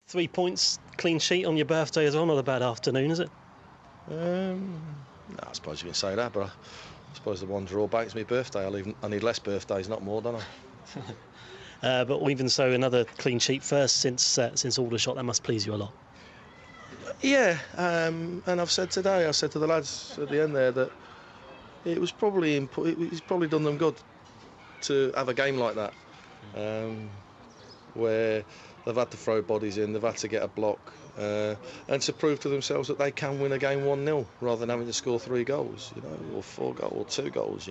3 points, clean sheet on your birthday as well. Not a bad afternoon, is it? No, I suppose you can say that, but I suppose the one drawback is my birthday. I need less birthdays, not more, don't I? But even so, another clean sheet first since Aldershot. That must please you a lot. Yeah, and I've said today, I said to the lads at the end there that it's probably done them good to have a game like that, where they've had to throw bodies in, they've had to get a block, and to prove to themselves that they can win a game 1-0 rather than having to score 3 goals, or 4 goals, or 2 goals,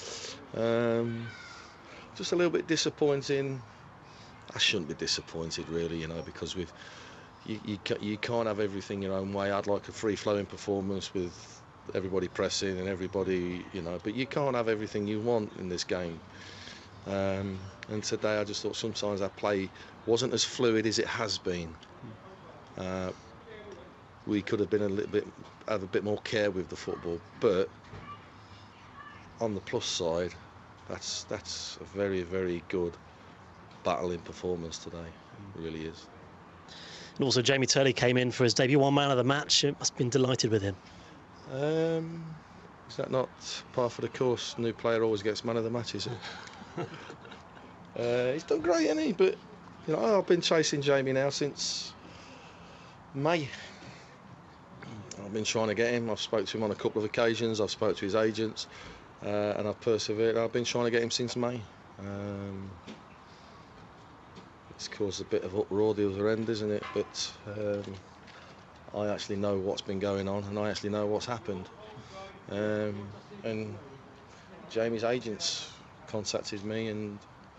Just a little bit disappointing. I shouldn't be disappointed really, because you can't have everything your own way. I'd like a free-flowing performance with everybody pressing and everybody, but you can't have everything you want in this game. And today I just thought sometimes our play wasn't as fluid as it has been. We could have been have a bit more care with the football, but on the plus side, that's a very, very good battling performance today. It really is. And also Jamie Turley came in for his debut, one man of the match. You must have been delighted with him. Is that not par for the course? New player always gets man of the match, is it? He's done great, hasn't he? But I've been chasing Jamie now since May. I've been trying to get him. I've spoke to him on a couple of occasions. I've spoke to his agents, and I've persevered. I've been trying to get him since May. It's caused a bit of uproar the other end, isn't it? But I actually know what's been going on, and I actually know what's happened. And Jamie's agents contacted me and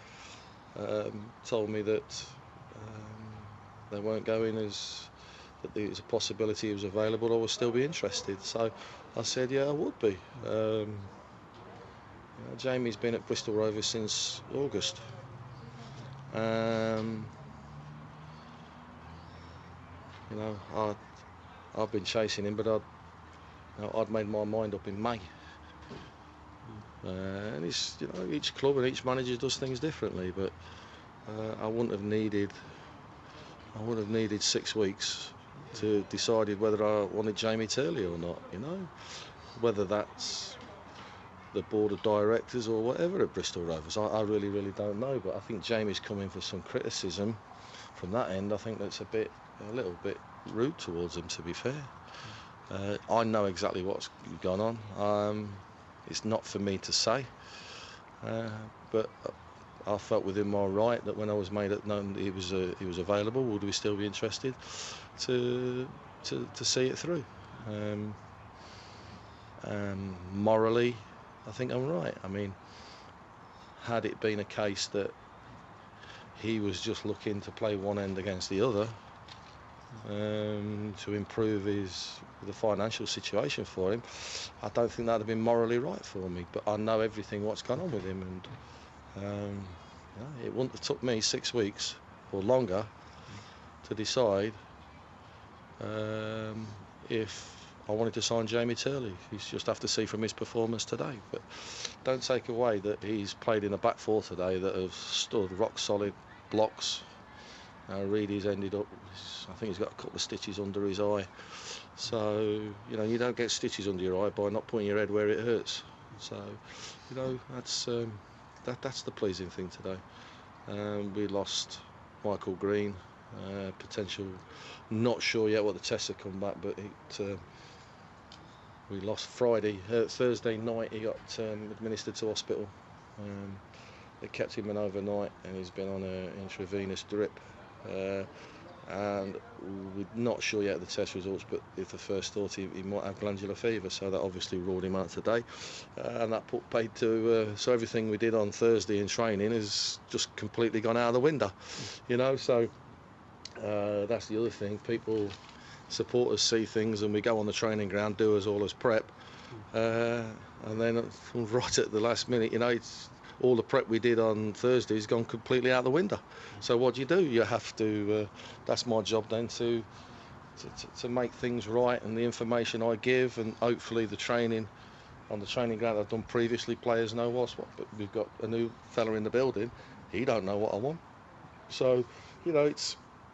told me that they weren't going, that there was a possibility he was available. I would still be interested. So I said, yeah, I would be. Jamie's been at Bristol Rovers since August. I've been chasing him, but I'd made my mind up in May. And it's, each club and each manager does things differently, but I wouldn't have needed 6 weeks to decide whether I wanted Jamie Turley or not. Whether that's the board of directors or whatever at Bristol Rovers, I really, really don't know. But I think Jamie's coming for some criticism from that end. I think that's a little bit rude towards him, to be fair. I know exactly what's gone on. It's not for me to say, but I felt within my right that when I was made it known that he was available, would we still be interested to see it through? Morally, I think I'm right. I mean, had it been a case that he was just looking to play one end against the other, to improve the financial situation for him, I don't think that'd have been morally right for me. But I know everything what's gone on with him, and it wouldn't have took me 6 weeks or longer to decide if I wanted to sign Jamie Turley. He's just have to see from his performance today. But don't take away that he's played in a back four today that have stood rock solid blocks. Reedy's ended up, I think he's got a couple of stitches under his eye. So, you don't get stitches under your eye by not putting your head where it hurts. So, that's the pleasing thing today. We lost Michael Green, potential, not sure yet what the tests have come back, but we lost Thursday night. He got administered to hospital. They kept him in overnight, and he's been on an intravenous drip. And we're not sure yet the test results, but if the first thought he might have glandular fever, so that obviously ruled him out today, and that put paid to so everything we did on Thursday in training has just completely gone out of the window, so that's the other thing. Supporters see things, and we go on the training ground, do us all as prep, and then right at the last minute, it's all the prep we did on Thursday has gone completely out the window. So what do? You have to, that's my job then, to make things right, and the information I give, and hopefully the training on the training ground I've done previously, players know what's what. But we've got a new fella in the building, he don't know what I want. So,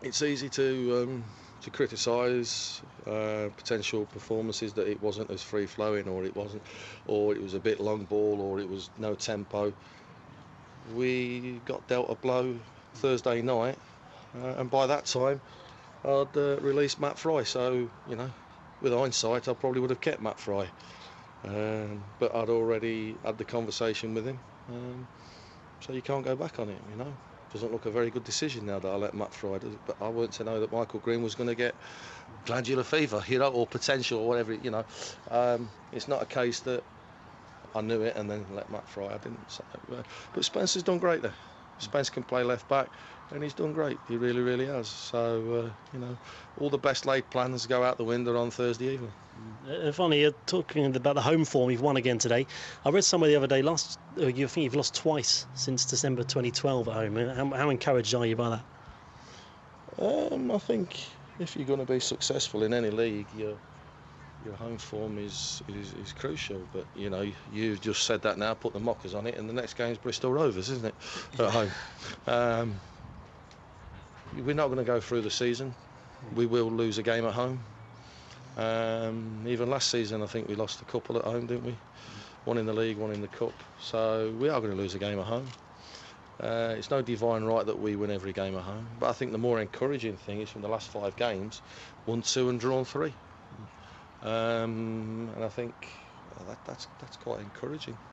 it's easy to criticise potential performances, that it wasn't as free flowing, or it was a bit long ball, or it was no tempo. We got dealt a blow Thursday night, and by that time I'd released Matt Fry. So, you know, with hindsight, I probably would have kept Matt Fry, but I'd already had the conversation with him, so you can't go back on it. You know, doesn't look a very good decision now that I let Matt Fry, does it? But I weren't to know that Michael Green was going to get glandular fever, you know, or potential, or whatever. You know, it's not a case that I knew it and then let Matt Fry. I didn't. So, but Spencer's done great there. Spence can play left back, and he's done great. He really, really has. So, you know, all the best laid plans go out the window on Thursday evening. Funny, you're talking about the home form. You've won again today. I read somewhere the other day, you think you've lost twice since December 2012 at home. How encouraged are you by that? I think if you're going to be successful in any league, your home form is crucial. But, you know, you've just said that now, put the mockers on it, and the next game's Bristol Rovers, isn't it, at home? We're not going to go through the season. We will lose a game at home. Even last season, I think we lost a couple at home, didn't we? One in the league, one in the cup. So we are going to lose a game at home. It's no divine right that we win every game at home. But I think the more encouraging thing is, from the last 5 games, won 2 and drawn 3. And I think that's quite encouraging.